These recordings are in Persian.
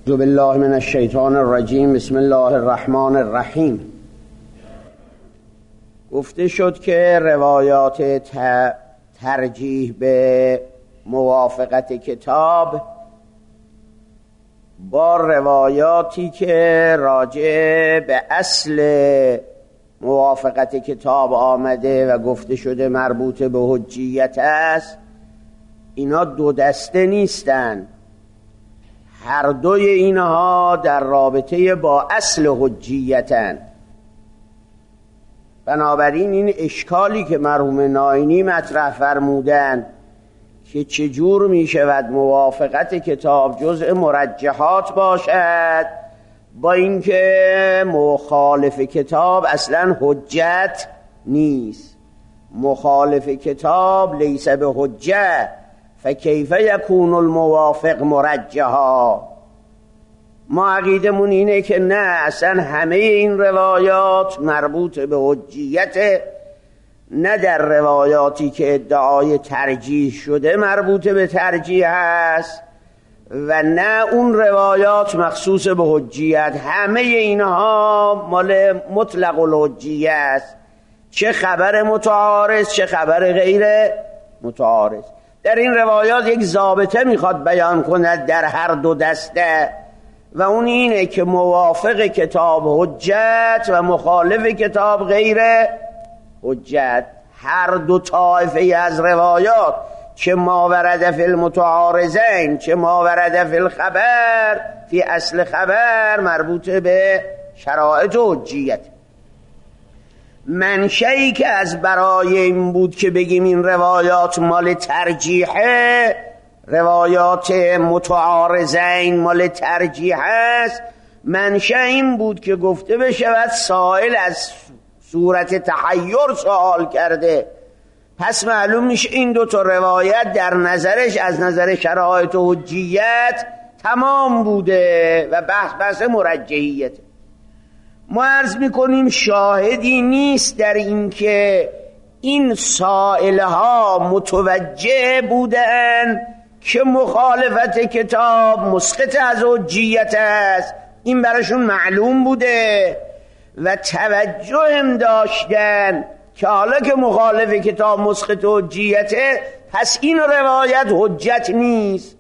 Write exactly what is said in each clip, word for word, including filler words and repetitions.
اعوذ بالله من الشیطان الرجیم. بسم الله الرحمن الرحیم. گفته شد که روایات ترجیح به موافقت کتاب با روایاتی که راجع به اصل موافقت کتاب آمده و گفته شده مربوط به حجیت است، اینا دو دسته نیستن. هر دوی اینها در رابطه با اصل حجیتن. بنابراین این اشکالی که مرحوم ناینی مطرح فرمودن که چجور می شود موافقت کتاب جزء مرجحات باشد با اینکه مخالف کتاب اصلا حجت نیست. مخالف کتاب لیس به حجت فکیف یکون الموافق مرجحا. ما عقیدمون اینه که نه، اصلا همه این روایات مربوط به حجیت، نه در روایاتی که ادعای ترجیح شده مربوط به ترجیح است و نه اون روایات مخصوص به حجیت. همه اینها مال مطلق الحجیه است، چه خبر متعارض چه خبر غیر متعارض. در این روایات یک ضابطه میخواد بیان کند در هر دو دسته و اون اینه که موافق کتاب حجت و مخالف کتاب غیر حجت. هر دو طایفه از روایات، چه ما ورد فی المتعارضین چه ما ورد فی الخبر، فی اصل خبر مربوط به شرایط حجیت. منشئی که از برای این بود که بگیم این روایات مال ترجیحه، روایات متعارضین مال ترجیح است، منشأ این بود که گفته بشود سائل از صورت تحیر سوال کرده، پس معلوم میشه این دو تا روایت در نظرش از نظر شرایط و حجیت تمام بوده و بحث بحث مرجحیت. ما عرض میکنیم شاهدی نیست در این که این سائلها متوجه بودن که مخالفت کتاب مسقط از حجیت است. این براشون معلوم بوده و توجه هم داشتن که حالا که مخالف کتاب مسقط حجیته، پس این روایت حجت نیست.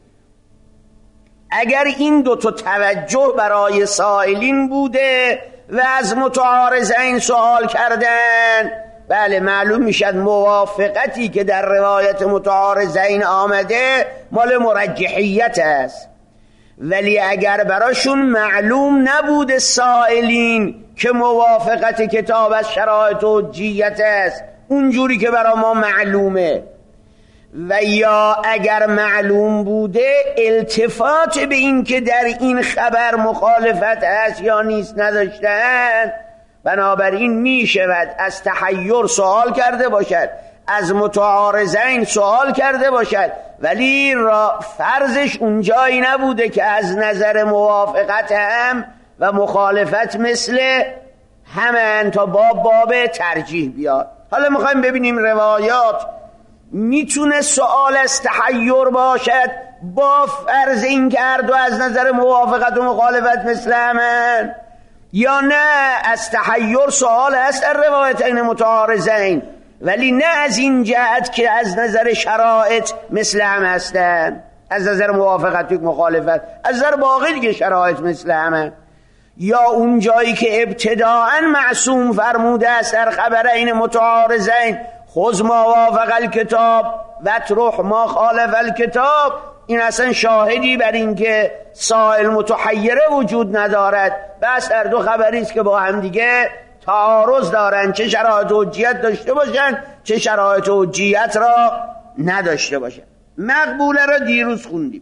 اگر این دو تا توجه برای سائلین بوده و از متعارضین سوال کردن، بله معلوم میشد موافقتی که در روایت متعارضین آمده مال مرجحیت است. ولی اگر براشون معلوم نبود سائلین که موافقت کتاب از شرایط و حجیت است اونجوری که برا ما معلومه، و یا اگر معلوم بوده التفات به این که در این خبر مخالفت است یا نیست نداشتن، بنابراین می شود از تحیر سوال کرده باشد، از متعارضین سوال کرده باشد، ولی را فرضش اونجایی نبوده که از نظر موافقت هم و مخالفت مثل همن تا باب باب ترجیح بیاد. حالا میخوایم ببینیم روایات میتونه سوال از تحیر باشد با فرض این که هر دو از نظر موافقت و مخالفت مثل همن، یا نه از تحیر سوال هست در روایتین متعارضین ولی نه از این جهت که از نظر شرایط مثل هم هستن، از نظر موافقت و مخالفت از نظر باقی دیگه شرایط مثل همه. یا اون جایی که ابتداعا معصوم فرموده است در خبرین متعارضین خذ ما وافق الکتاب و اترک ما خالف الکتاب، این اصلا شاهدی بر این که سائل متحیره وجود ندارد. بس در دو خبری است که با هم دیگه تعارض دارن، چه شرایط حجیت داشته باشن چه شرایط حجیت را نداشته باشن. مقبوله را دیروز خوندیم.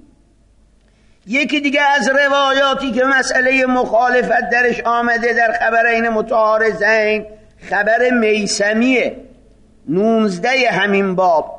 یکی دیگه از روایاتی که مسئله مخالفت درش آمده در خبرین متعارضین خبر میثمیه، نونزده همین باب.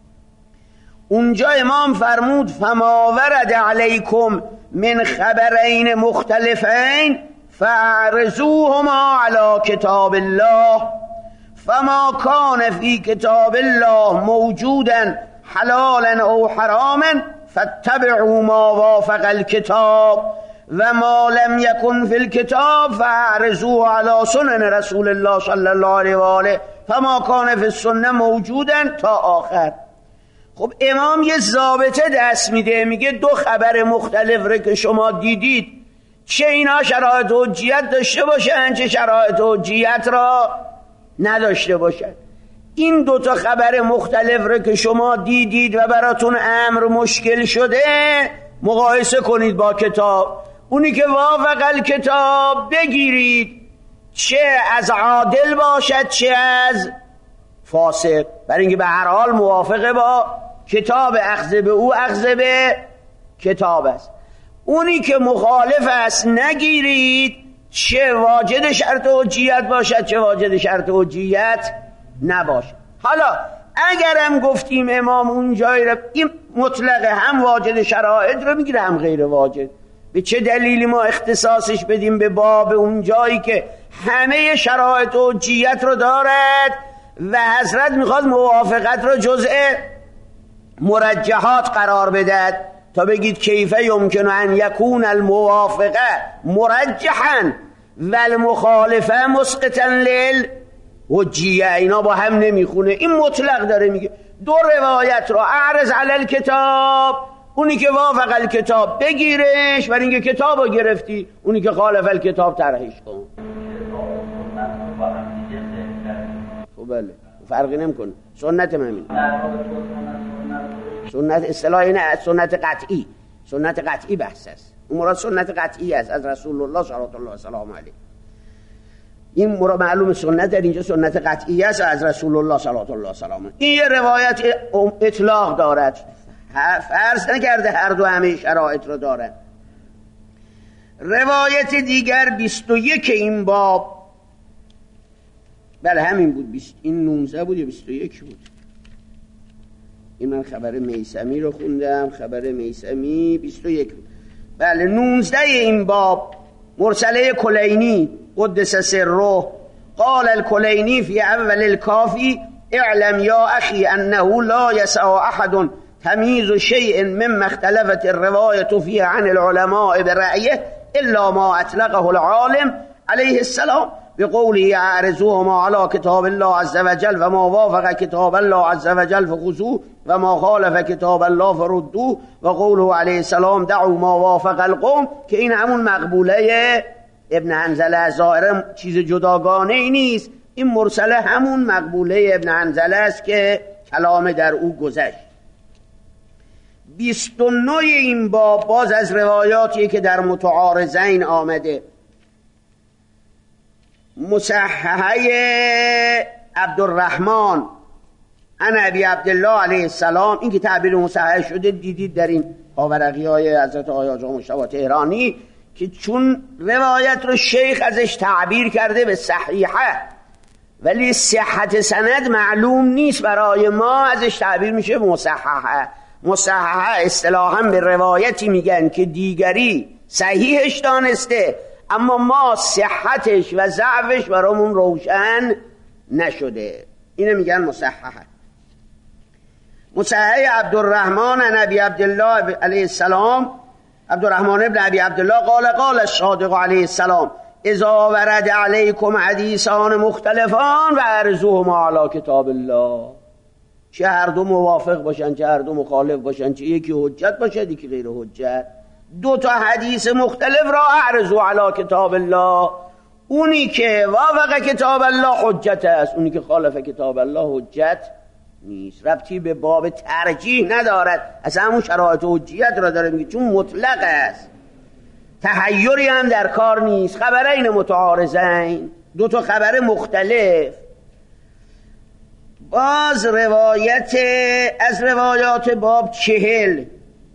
اونجا امام فرمود فما ورد علیکم من خبرین مختلفین فاعرضوهما علی کتاب الله فما کان فی کتاب الله موجودا حلالا او حراما فاتبعوا ما وافق الكتاب و ما لم یکن فی الکتاب فاعرضوه علی سنن رسول الله صلی الله علیه و آله فما کان فی السنه موجودا تا آخر. خب امام یه ضابطه دست میده، میگه دو خبر مختلف رو که شما دیدید چه اینا شرایط حجیت داشته باشن چه شرایط حجیت را نداشته باشن. این دو تا خبر مختلف رو که شما دیدید و براتون امر مشکل شده مقایسه کنید با کتاب. اونی که وافق الکتاب بگیرید، چه از عادل باشد چه از فاسق، برای اینکه به هر حال موافقه با کتاب، اخذ به او اخذ به کتاب است. اونی که مخالف است نگیرید، چه واجد شرط حجیت باشد چه واجد شرط حجیت نباشد. حالا اگرم گفتیم امام اون جایی رو این مطلقه هم واجد شرایط رو میگیره هم غیر واجد، به چه دلیلی ما اختصاصش بدیم به باب اون جایی که همه شرایط و حجیت رو دارد و حضرت میخواد موافقت رو جزء مرجحات قرار بدهد تا بگید کیفه یمکن ان یکون الموافقه مرجحا و المخالفه مسقطا للحجیه. اینا با هم نمیخونه. این مطلق داره میگه دو روایت رو اعرض علی الکتاب، اونی که وافق الکتاب بگیرش برای اینکه کتاب رو گرفتی، اونی که خالف الکتاب طرحش کن. خب بله فرقی نمیکنه. سنت همین سنت اصطلاح اینه، سنت قطعی، سنت قطعی بحث است. اون مراد سنت قطعی است از رسول الله صلی الله علیه و سلم علیه. این مراد معلوم سنت در اینجا سنت قطعی است از رسول الله صلی الله علیه و سلم. این یه روایت اطلاق دارد، فرض نکرده هر دو همه شرایط رو دارد. روایت دیگر بیست و یک این باب، بله همین بود، بیست این نوزده بود یا بیست و یک بود. این من خبر میثمی رو خوندم، خبر میثمی بیست و یک بود. بله نوزده این باب مرسله کلینی قدس سره قال الکلینی فی اول الکافی اعلم یا اخی انه لا یسع احد تمیز شیء مما اختلفت الرواية فيه عن العلماء برأيه الا ما اطلقه العالم عليه السلام بقوله اعرضوهما على كتاب الله عز وجل وما وافق كتاب الله عز وجل فخذوه وما خالف كتاب الله فردوه وقوله عليه السلام دعوا ما وافق القوم، که این همون مقبوله ابن حنظله. ظاهرا چیز جداگانه ای نیست، این مرسله همون مقبوله ابن حنظله است که کلام در او گذشت. بیست و نه این باب باز از روایاتی که در متعارضین آمده. مصححه عبدالرحمن عن ابی عبدالله علیه السلام، این که تعبیر مصحح شده دیدید در این پاورقی های حضرت آقای حاجی مجتبی تهرانی که چون روایت رو شیخ ازش تعبیر کرده به صحیحه ولی صحت سند معلوم نیست برای ما، ازش تعبیر میشه مصححه. مصححه اصطلاحاً به روایتی میگن که دیگری صحیحش دانسته اما ما صحتش و ضعفش برامون روشن نشده، اینو میگن مصححه. مصححه عبدالرحمن عن ابی عبدالله علیه السلام، عبدالرحمن ابن ابی عبدالله قال قال الصادق علیه السلام اذا ورد علیکم حدیثان مختلفان و ارزوهما علی کتاب الله، چه هر دو موافق باشن چه هر دو مخالف باشن، چه یکی حجت باشه یکی غیر حجت، دو تا حدیث مختلف را اعرضوا علی کتاب الله، اونی که وافق کتاب الله حجت است، اونی که خالف کتاب الله حجت نیست. ربطی به باب ترجیح ندارد، اصلا همون شرایط حجیت را داره میگه چون مطلق است، تحیری هم در کار نیست. خبرین متعارضین، دو تا خبر مختلف. باز روایت از روایات باب چهل،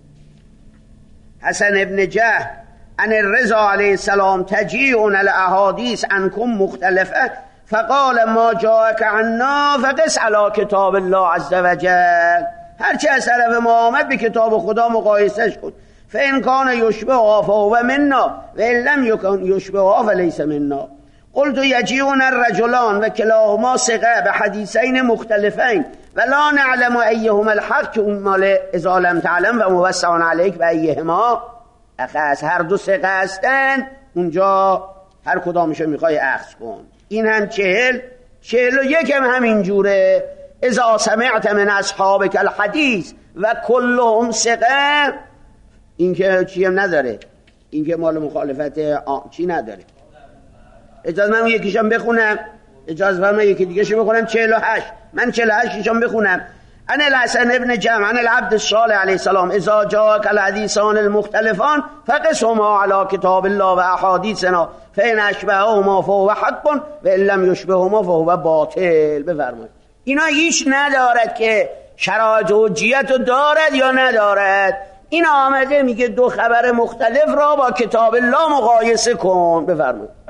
حسن ابن جه عن الرضا علیه السلام تجیعون الاحادیث عنکم مختلفه فقال ما جاءك عنا فقس علی کتاب الله عز وجل، هرچه از طرف ما آمد به کتاب خدا مقایسش کن. فإن كان يشبهها فهو منا وإن لم يكن يشبهها فليس منا. قلت يجيئون الرجلان وكلاهما ثقة بحديثين مختلفين ولا نعلم أيهما الحق، که اون مال اذا لم تعلم و موسع عليك بأيهما اخذ، هر دو ثقه هستن، اونجا هر کدامشو میخوای اخذ کن. این هم چهل چهل و یک هم همین جوره. اذا سمعت من اصحابک الحدیث و کلهم ثقه، این که چی هم نداره، این که مال مخالفت آن چی نداره. اجازه من یکیشم بخونم، اجازه من یکی دیگه شو بخونم. چهل و هشت من چهل و هشتشم بخونم. ان الحسن ابن جمع ان العبد الصالح علیه السلام اذا جاءك الحدیثان المختلفان فقسهما على کتاب الله و احادیثنا فان اشبههما فهو حق و ان لم یشبههما فهو باطل. بفرمایید. اینا هیچ ندارد که شرایط حجیت رو دارد یا ندارد. این آمده میگه دو خبر مختلف را با کتاب الله مقایسه کن. بفرمایید.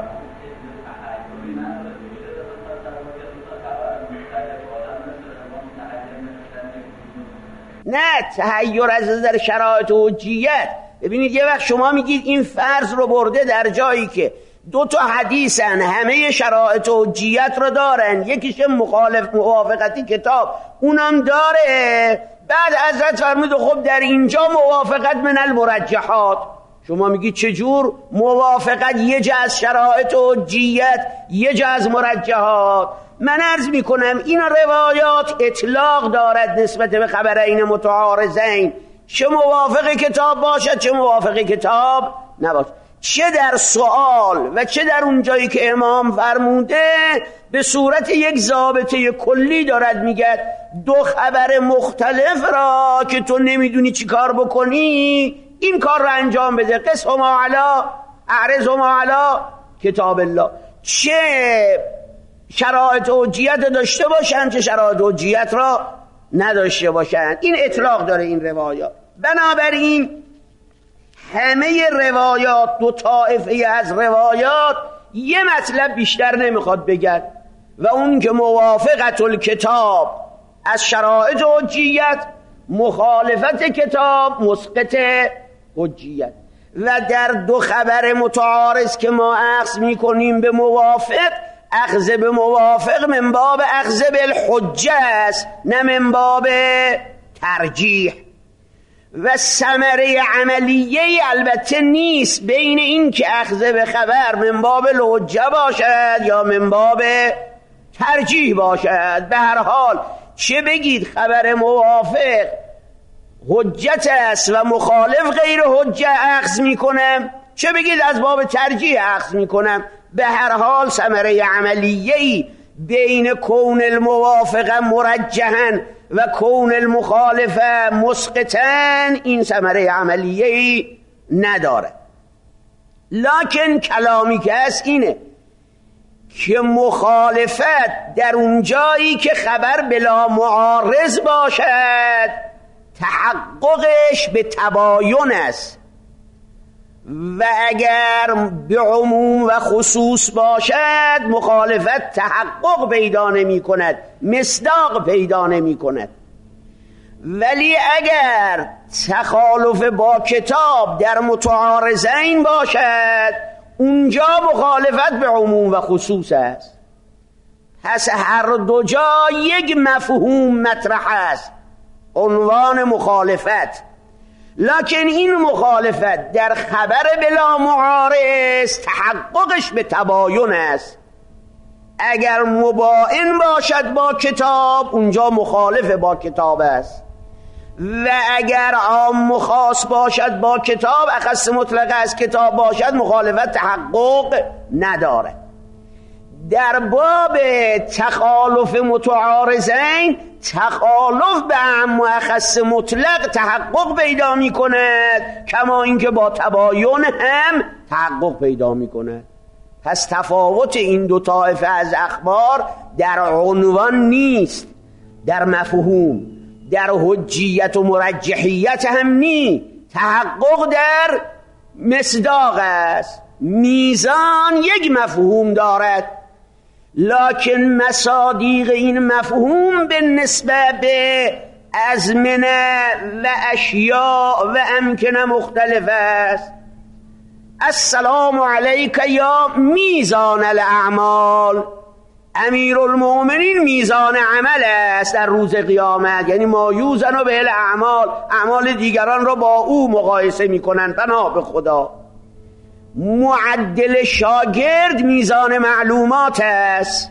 نه تحیر از نظر شرایط و حجیت. ببینید یه وقت شما میگید این فرض رو برده در جایی که دو تا حدیثن همه شرایط و حجیت رو دارن، یکیش مخالف موافقتی کتاب اونم داره، بعد حضرت فرمود خب در اینجا موافقت من المرجحات. شما میگید چجور موافقت؟ یه جا از شرایط و حجیت، یه جا از مرجحات. من عرض میکنم این روایات اطلاق دارد نسبت به خبرین متعارضین، چه موافق کتاب باشد چه موافق کتاب نباشد، چه در سوال و چه در اون جایی که امام فرموده به صورت یک ضابطه کلی دارد میگه دو خبر مختلف را که تو نمیدونی چی کار بکنی این کار را انجام بده. قسهما علی اعرضهما علی کتاب الله. چه شرایط حجیت داشته باشن چه شرایط حجیت را نداشته باشن. این اطلاق داره این روایات. بنابراین همه روایات، دو طایفه از روایات یه مطلب بیشتر نمیخواد بگن و اون که موافقت الکتاب از شرایط حجیت، مخالفت کتاب مسقط حجیت. و در دو خبر متعارض که ما اخذ میکنیم به موافق، اخذ به موافق من باب اخذ بالحجه است نه من باب ترجیح. و ثمره عملیه البته نیست بین این که اخذ به خبر من باب الحجه باشد یا من باب ترجیح باشد. به هر حال چه بگید خبر موافق حجت است و مخالف غیر حجه اخذ میکنم، چه بگید از باب ترجیح اخذ میکنم، به هر حال ثمره عملیه‌ای بین کون الموافقه مرجحن و کون المخالفه مسقطن این ثمره عملیه‌ای نداره. لکن کلامی که هست اینه که مخالفت در اون جایی که خبر بلا معارض باشد تحققش به تباین است و اگر به عموم و خصوص باشد مخالفت تحقق پیدا نمی کند، مصداق پیدا نمی کند. ولی اگر تخالف با کتاب در متعارضین باشد اونجا مخالفت به عموم و خصوص است. پس هر دو جا یک مفهوم مطرح است، عنوان مخالفت. لکن این مخالفت در خبر بلا معارض تحققش به تباین است. اگر مباین باشد با کتاب اونجا مخالف با کتاب است و اگر عام مخاص باشد با کتاب، اخص مطلق از کتاب باشد، مخالفت تحقق نداره. در باب تخالف متعارضین تخالف به عام و اخص مطلق تحقق پیدا می کند، کما اینکه با تباین هم تحقق پیدا می کند. پس تفاوت این دو طایفه از اخبار در عنوان نیست، در مفهوم، در حجیت و مرجحیت هم نیست، تحقق در مصداق است. میزان یک مفهوم دارد لکن مصادیق این مفهوم به نسبت به ازمنه و اشیاء و امکنه مختلف است. السلام علیک یا میزان الاعمال، امیرالمؤمنین میزان عمل است در روز قیامت، یعنی ما یوزن و به الاعمال، اعمال دیگران را با او مقایسه میکنن. بنا به خدا معدل شاگرد میزان معلومات است،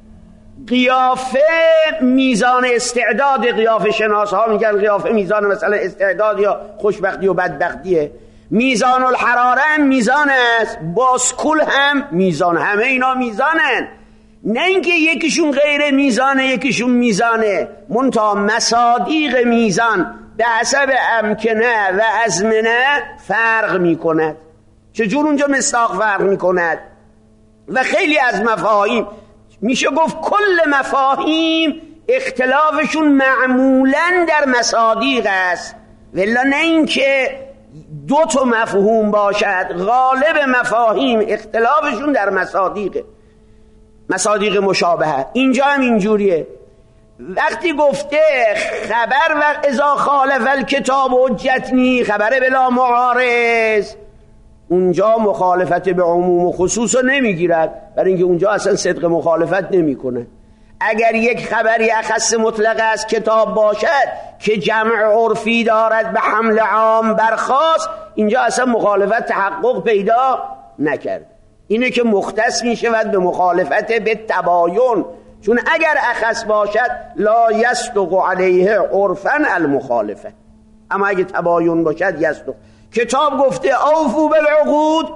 قیافه میزان استعداد. قیافه شناس ها میگن قیافه میزان مثلا استعداد یا خوشبختی و بدبختیه. میزان الحراره هم میزان است، باسکول هم میزان، همه اینا میزانن. نه اینکه یکیشون غیر میزانه یکیشون میزانه، منتها مصادیق میزان به حسب امکنه و ازمنه فرق میکند. چجور اونجا مصداق فرق میکند؟ و خیلی از مفاهیم میشه گفت کل مفاهیم اختلافشون معمولا در مصادیق است، ولی نه اینکه دو تا مفهوم باشد. غالب مفاهیم اختلافشون در مصادیقه، مصادیق مشابهه. اینجا هم اینجوریه. وقتی گفته خبر و اذا خالف الکتاب حجتنی، خبر بلا معارض، اونجا مخالفت به عموم و خصوص رو نمیگیرد، برای اینکه اونجا اصلا صدق مخالفت نمیکنه. اگر یک خبری اخص مطلق از کتاب باشد که جمع عرفی دارد به حمل عام برخاست، اینجا اصلا مخالفت تحقق پیدا نکرد. اینه که مختص می شود به مخالفت به تباین، چون اگر اخص باشد لا یصدق علیه عرفا المخالفه، اما اگه تباین باشد یصدق. کتاب گفته اوفو بالعقود،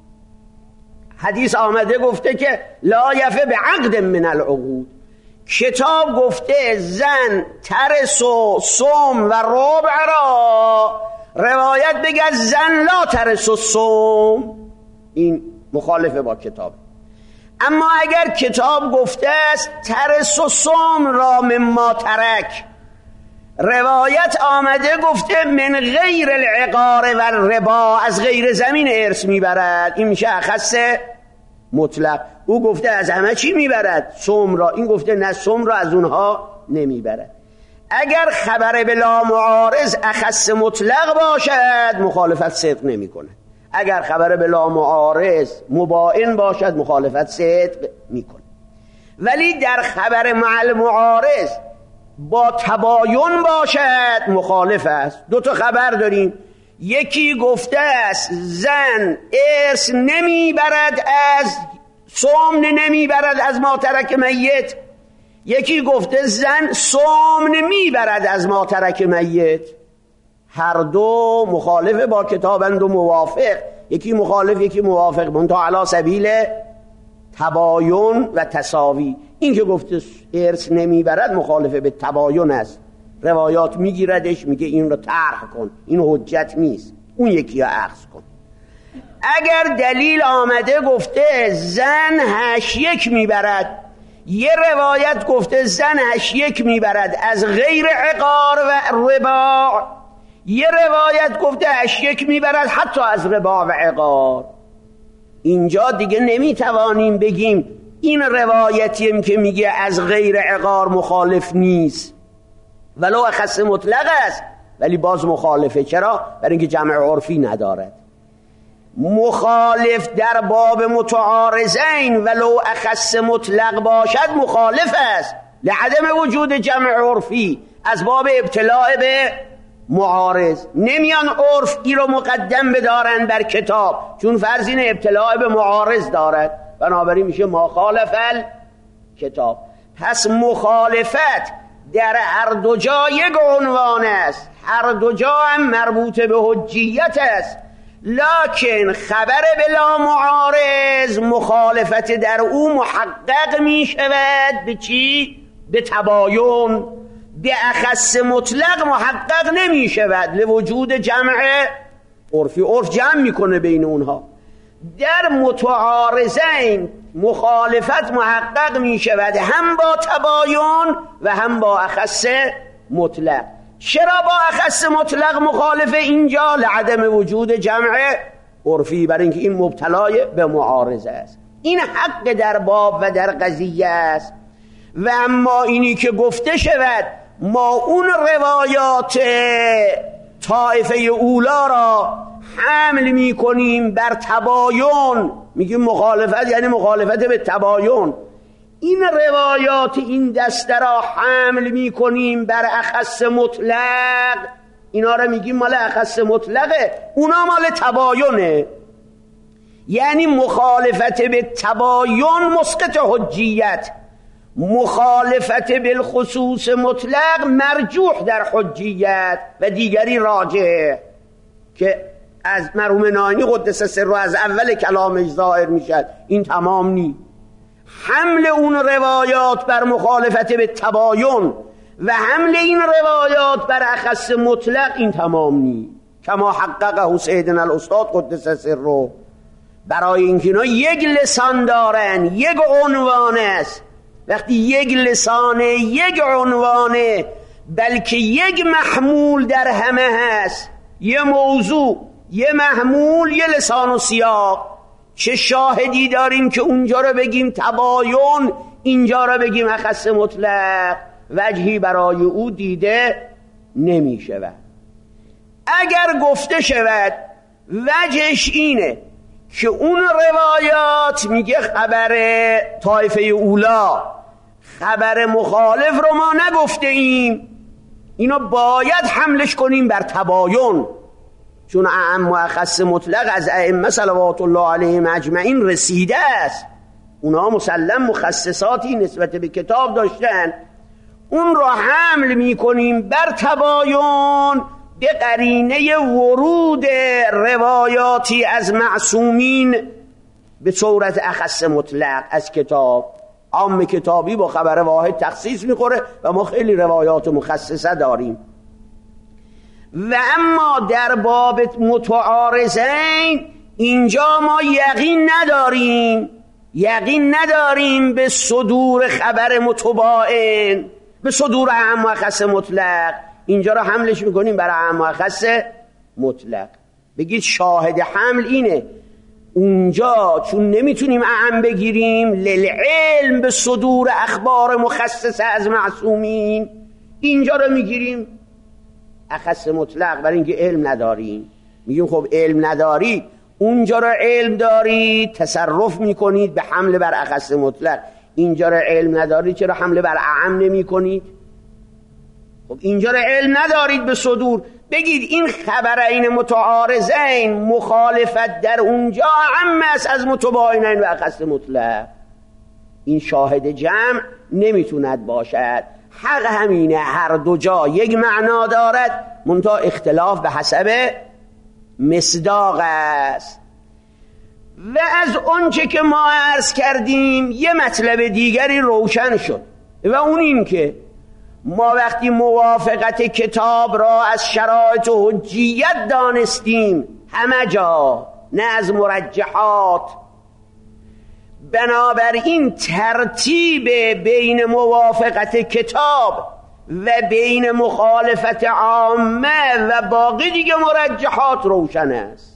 حدیث آمده گفته که لا یفه به عقد من العقود. کتاب گفته زن ترس و صوم و ربع را، روایت بگه زن لا ترس و صوم، این مخالفه با کتاب. اما اگر کتاب گفته است ترس و صوم را مما ترک، روایت آمده گفته من غیر العقار و الربا، از غیر زمین ارث میبرد، این میشه اخص مطلق. او گفته از همه چی میبرد صوم را، این گفته نه صوم را از اونها نمیبرد. اگر خبر بلا معارض اخص مطلق باشد مخالفت صدق نمیکنه، اگر خبر بلا معارض مباین باشد مخالفت صدق میکنه. ولی در خبر مع المعارض با تباین باشد مخالف است. دو تا خبر داریم، یکی گفته است زن ارث نمیبرد از صوم، نمیبرد از ما ترک میت، یکی گفته زن صوم نمیبرد از ما ترک میت. هر دو مخالف با کتابند و موافق، یکی مخالف یکی موافق، منتها علی سبیل تباین و تساوی. این که گفته ارث نمیبرد مخالفه به تباین است، روایات میگیردش میگه این رو طرح کن، این حجت نیست، اون یکی رو اخذ کن. اگر دلیل آمده گفته زن هشت یک میبرد، یه روایت گفته زن هشت یک میبرد از غیر عقار و ربا، یه روایت گفته هشت یک میبرد حتی از ربا و عقار، اینجا دیگه نمیتوانیم بگیم این روایتیم که میگه از غیر عقار مخالف نیست، ولو اخص مطلق است ولی باز مخالفه. چرا؟ برای اینکه جمع عرفی ندارد. مخالف در باب متعارضین ولو اخص مطلق باشد مخالف است لعدم وجود جمع عرفی، از باب ابتلاع به معارض. نمیان عرف ای رو مقدم بدارن بر کتاب، چون فرضین ابتلاع به معارض دارد، بنابراین میشه ما خالف کتاب. پس مخالفت در هر دو جا یک عنوان است، هر دو جا هم مربوط به حجیت است، لکن خبر بلا معارض مخالفت در او محقق می شود به چی؟ به تباین. به اخص مطلق محقق نمی شود لوجود جمع عرفی، عرف جمع میکنه بین اونها. در متعارضین مخالفت محقق می شود هم با تباین و هم با اخص مطلق. چرا با اخص مطلق مخالف اینجا؟ لعدم وجود جمع عرفی، برای اینکه این مبتلای به معارضه است. این حق در باب و در قضیه است. و اما اینی که گفته شود ما اون روایات طائفه اولا را حمل می کنیم بر تباین، میگیم مخالفت یعنی مخالفت به تباین، این روایات این دسته را حمل می کنیم بر اخص مطلق، اینا را میگیم مال اخص مطلقه، اونا مال تباینه. یعنی مخالفت به تباین مسقط حجیت، مخالفت بالخصوص مطلق مرجوح در حجیت و دیگری راجح، که از مرحوم ناینی قدس سره از اول کلامش ظاهر میشد. این تمام نی. حمل اون روایات بر مخالفت به تباین و حمل این روایات بر اخص مطلق این تمام نی، کما حققه سیدنا الاستاد قدس سره. برای اینکه اینا یک لسان دارن، یک عنوان است. وقتی یک لسانه، یک عنوانه، بلکه یک محمول در همه هست، یه موضوع، یه محمول، یه لسان و سیاق. چه شاهدی داریم که اونجا رو بگیم تباین، اینجا رو بگیم اخص مطلق؟ وجهی برای او دیده نمی شود. اگر گفته شود وجهش اینه که اون روایات میگه خبر طایفه اولا، خبر مخالف رو ما نگفته ایم، اینو باید حملش کنیم بر تباین، چون اعم و اخص مطلق از ائمه صلوات الله علیهم اجمعین رسیده است. اونا مسلم مخصصاتی نسبت به کتاب داشتن، اون رو حمل میکنیم بر تباین به قرینه ورود روایاتی از معصومین به صورت اخص مطلق از کتاب. عام کتابی با خبر واحد تخصیص میخوره و ما خیلی روایات مخصصه داریم. و اما در باب متعارضین اینجا ما یقین نداریم، یقین نداریم به صدور خبر متباین، به صدور اعم و اخص مطلق. اینجا رو حملش میکنیم برای اعم و اخص مطلق. بگید شاهد حمل اینه، اونجا چون نمیتونیم اعم بگیریم للعلم به صدور اخبار مخصصه از معصومین، اینجا رو میگیریم اخص مطلق، برای اینکه علم نداریم. میگیم خب علم ندارید، اونجا رو علم دارید تصرف میکنید به حمله بر اخص مطلق، اینجا رو علم ندارید چرا حمله بر اعم نمی کنید؟ خب اینجا رو علم ندارید به صدور، بگید این خبرین متعارضین مخالفت در اونجا اعم است از متباینین و اخص مطلق. این شاهد جمع نمیتوند باشد. حق همینه، هر دو جا یک معنا دارد، منتها اختلاف به حسب مصداق است. و از آنچه که ما عرض کردیم یه مطلب دیگری روشن شد، و اون این که ما وقتی موافقت کتاب را از شرایط و حجیت دانستیم همه جا، نه از مرجحات، بنابراین ترتیب بین موافقت کتاب و بین مخالفت عامه و باقی دیگه مرجحات روشن است.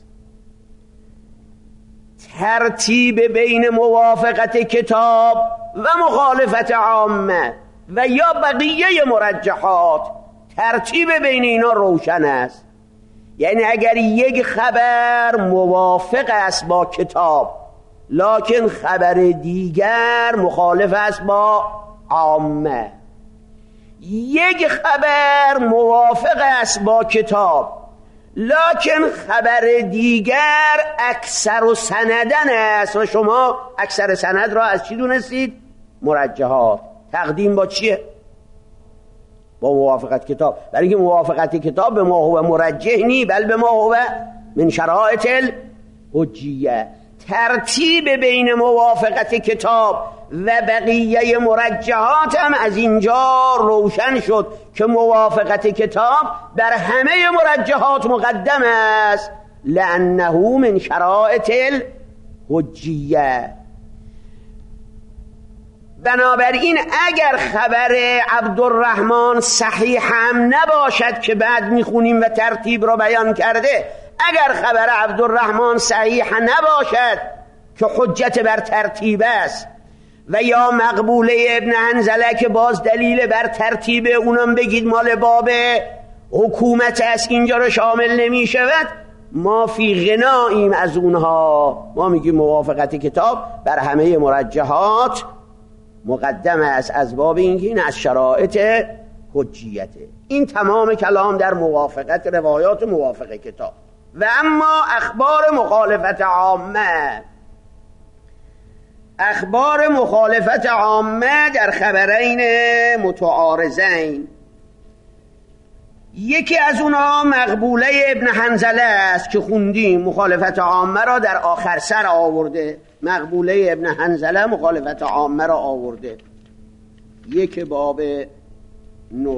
ترتیب بین موافقت کتاب و مخالفت عامه و یا بقیه مرجحات، ترتیب بین اینا روشن است. یعنی اگر یک خبر موافق است با کتاب لکن خبر دیگر مخالف است با عامه، یک خبر موافق است با کتاب لکن خبر دیگر اکثر و سندن است، و شما اکثر سند را از چی دونستید؟ مرجحات. تقدیم با چیه؟ با موافقت کتاب، برای اینکه موافقت کتاب به ما هو مرجح نی، بل به ما هو من شرایط الحجیه. ترتیب بین موافقت کتاب و بقیه مرجحات هم از اینجا روشن شد که موافقت کتاب بر همه مرجحات مقدم است، لانه من شرایط الحجیه. بنابراین اگر خبر عبدالرحمن صحیح هم نباشد که بعد میخونیم و ترتیب را بیان کرده، اگر خبر عبدالرحمن صحیح نباشد که حجت بر ترتیب است، و یا مقبوله ابن حنظله که باز دلیل بر ترتیب اونم بگید مال باب حکومت است، اینجا رو شامل نمی شود، ما فی غناییم از اونها. ما میگیم موافقت کتاب بر همه مرجحات مقدم است از باب اینکه این از شرایط حجیته. این تمام کلام در موافقت روایات موافق کتاب. و اما اخبار مخالفت عامه، اخبار مخالفت عامه در خبرین متعارضین، یکی از اونها مقبوله ابن حنظله است که خوندیم، مخالفت عامه را در آخر سر آورده. مقبوله ابن حنظله مخالفت عامه را آورده، یک باب نو.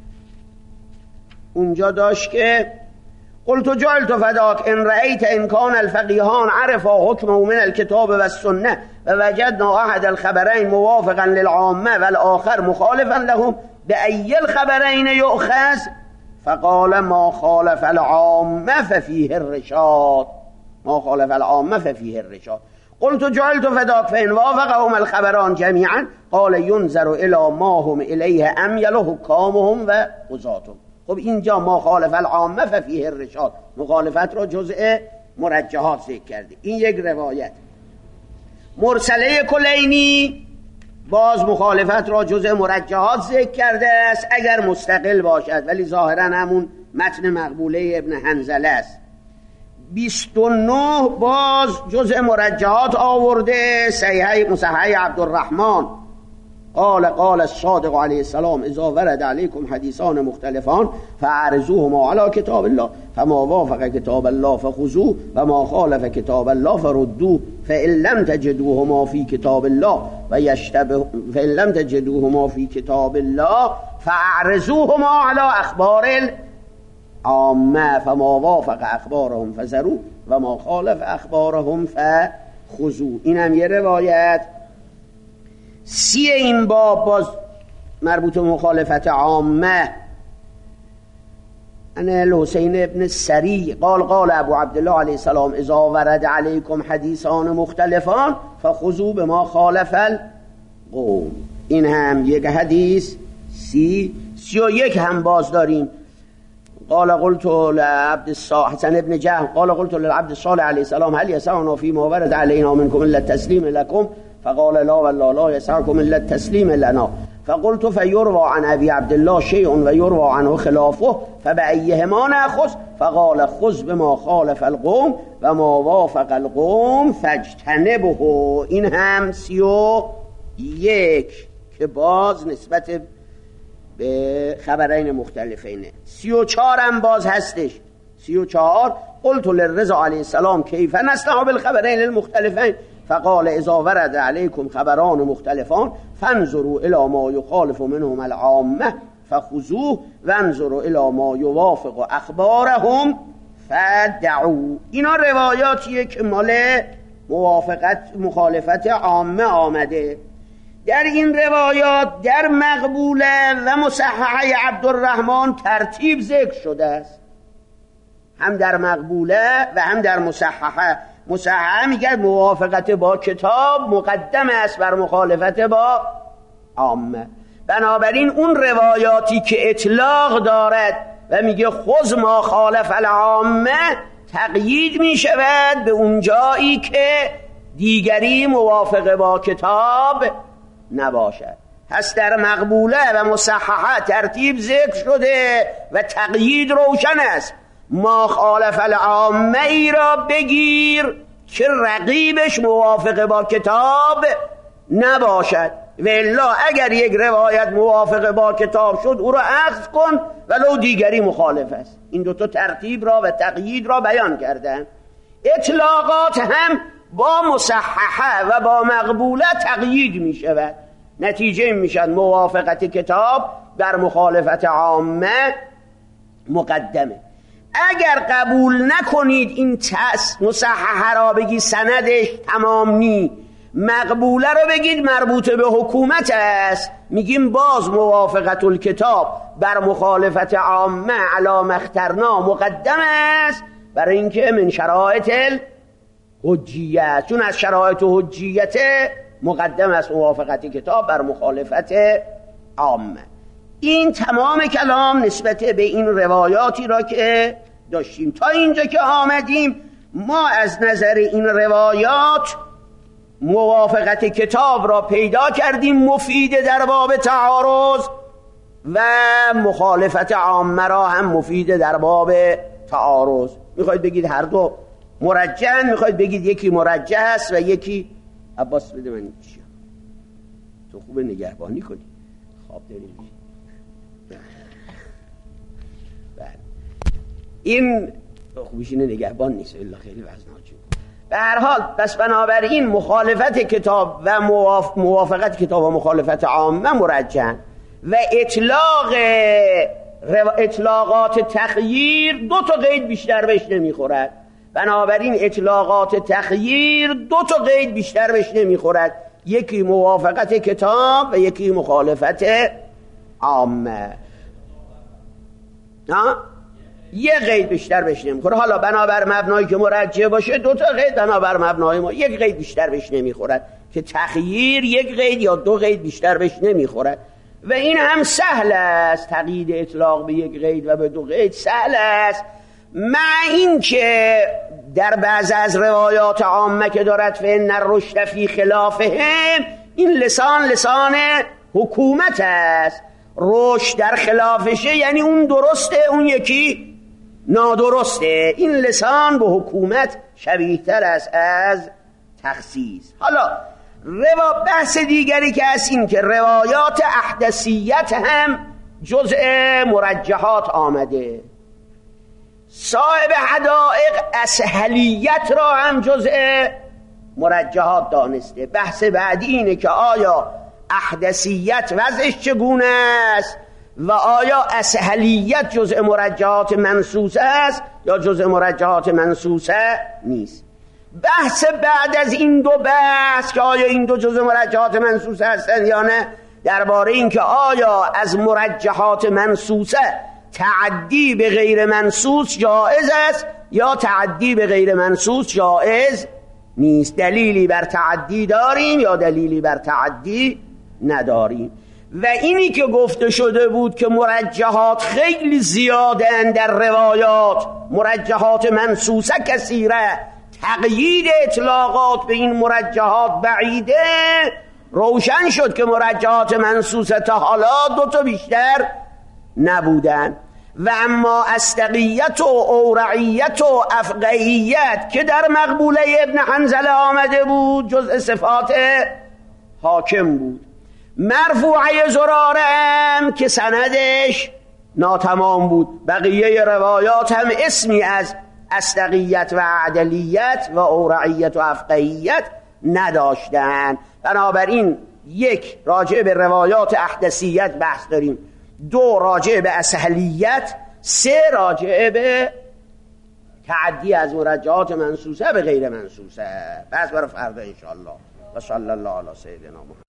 اونجا داشت که قلت جعلت فداک ان رأیت ان کان الفقیهان عرفا حکمه من الكتاب و السنه و وجدنا احد الخبرین موافقا للعامه و الاخر مخالفا لهم بأي الخبرین یؤخذ فقال ما خالف العامه ففیه الرشاد، ما خالف العامه ففیه الرشاد. قلت جعلت فداك فإن وافقهم الخبران جميعا قال ينظر إلى ما هم إليه أميل حكامهم و قضاتهم. خب اینجا ما خالف العامه ففیه الرشاد، مخالفت را جزء مرجحات ذکر کرده. این یک روایت. مرسله کلینی باز مخالفت را جزء مرجحات ذکر کرده است اگر مستقل باشد، ولی ظاهرا همون متن مقبوله ابن حنظله است. بیست و نه باز جزء مرجحات آورده، صحیح مصحح عبدالرحمن قال قال الصادق علیه السلام اذا ورد علیکم حدیثان مختلفان فاعرضوهما علی کتاب الله فما وافق کتاب الله فخذوه و ما خالف کتاب الله فردوه فإن لم تجدوهما فی کتاب الله و یشتبه فإن لم تجدوهما فی کتاب الله فاعرضوهما علی اخبار عامه فما وافق اخبارهم فذروه و ما خالف اخبارهم فخذوه. این هم یه روایت. سی این باب باز مربوط مخالفت عامه ان الحسین ابن سری قال قال ابو عبدالله علیه السلام اذا ورد علیکم حدیثان مختلفان فخذوا بما خالف القوم. این هم یک حدیث. سی سی و یک هم باز داریم. قال قلت لعبد الصالح حسن ابن جهم قال قلت للعبد الصالح علیه السلام هل يسعنا فيما ورد علينا منكم الا التسليم لكم فقال لا والله لا يسعكم الا التسليم لنا فقلت فيروى عن ابي عبد الله شيء ويروى عنه خلافه فبأيهما نأخذ فقال خذ بما خالف القوم وما وافق القوم فاجتنبه. این هم سی و یک که باز نسبت به خبرین مختلفینه. سی و چار هم باز هستش. سی و چار قلت للرضا علیه السلام کیف نصنع بالخبرین المختلفین فقال اذا ورد علیکم خبران مختلفان فانظروا الى ما یخالف منهم العامه فخذوه وانظروا الى ما یوافق اخبارهم فدعوا. اینا روایاتیه که مال موافقت مخالفت عامه آمده. در این روایات در مقبوله و مصححه عبدالرحمن ترتیب ذکر شده است، هم در مقبوله و هم در مصححه. مصححه میگه موافقت با کتاب مقدم است بر مخالفت با عامه. بنابراین اون روایاتی که اطلاق دارد و میگه خذ ما خالف العامه تقیید میشود به اون جایی که دیگری موافق با کتاب نباشد. پس در مقبوله و مصححه ترتیب ذکر شده و تقیید روشن است. ما خالف العامه ای را بگیر که رقیبش موافق با کتاب نباشد، و الا اگر یک روایت موافق با کتاب شد او را اخذ کن ولو دیگری مخالف است. این دوتا ترتیب را و تقیید را بیان کردن. اطلاقات هم با مصححه و با مقبوله تقیید می شود. نتیجه می شود موافقت کتاب در مخالفت عامه مقدمه. اگر قبول نکنید این تس مصححه را بگی سندش تمام نی، مقبوله را بگید مربوط به حکومت است، میگیم باز موافقت الکتاب بر مخالفت عامه علی ما اخترنا مقدم است برای اینکه من شرایط الحجیت، چون از شرایط حجیت مقدم است موافقت کتاب بر مخالفت عامه. این تمام کلام نسبت به این روایاتی را که داشتیم. تا اینجا که آمدیم ما از نظر این روایات موافقت کتاب را پیدا کردیم مفید در باب تعارض و مخالفت عامه را هم مفید در باب تعارض. میخواید بگید هر دو مرجحن، میخواید بگید یکی مرجح است و یکی عباس بده من چی تو خوب نگهبانی کنی خواب داریم. این خوبیش اینه نگهبان نیست الا خیلی وزناجون. به هر حال پس بنابراین مخالفت کتاب و موافق موافقت کتاب و مخالفت عامه مرجحن و اطلاق اطلاقات تخییر دو تا قید بیشتر بهش نمیخورد. بنابراین اطلاقات تخییر دو تا قید بیشتر بهش نمیخورد، یکی موافقت کتاب و یکی مخالفت عامه. ها یک قید بیشتر بهش نمیخوره. حالا بنابر مبنایی که مرجح باشه دو تا قید، بنابر مبنای ما یک قید بیشتر بهش نمیخورد که تخییر یک قید یا دو قید بیشتر بهش نمیخورد. و این هم سهل است، تقیید اطلاق به یک قید و به دو قید سهل است، مع این که در بعض از روایات عامه که دارد فإن الرشد فی خلافهم، این لسان لسان حکومت است. رشد در خلافشه یعنی اون درسته اون یکی نادرسته. این لسان به حکومت شبیه تر است از تخصیص. حالا روا بحث دیگری که هست این که روایات احدثیت هم جزء مرجحات آمده. صاحب حدائق اسهلیت را هم جزء مرجحات دانسته. بحث بعدی اینه که آیا احدثیت وضعش چگونه است و آیا اسهلیت جزء مرجحات منصوصه است یا جزء مرجحات منصوصه نیست. بحث بعد از این دو بحث که آیا این دو جزء مرجحات منصوصه هستند یا نه، درباره این که آیا از مرجحات منصوصه تعدی به غیر منصوص جائز است یا تعدی به غیر منصوص جائز نیست. دلیلی بر تعدی داریم یا دلیلی بر تعدی نداریم. و اینی که گفته شده بود که مرجحات خیلی زیادن در روایات، مرجحات منصوصه کثیره، تقیید اطلاقات به این مرجحات بعیده، روشن شد که مرجحات منصوصه تا حالا دو تا بیشتر نبودن. و اما استقیت و اورعیت و افقهیت که در مقبوله ابن حنظله آمده بود جزء صفات حاکم بود. مرفوعه زرارم که سندش ناتمام بود. بقیه روایات هم اسمی از استقیت و عدلیت و اورعیت و افقهیت نداشتن. بنابراین یک، راجع به روایات احدثیت بحث داریم، دو، راجع به اسهلیت، سه، راجع به تعدی از مرجحات منصوصه به غیر منصوصه. بس برای فردا انشاءالله. و صلی الله علی سیدنا محمد.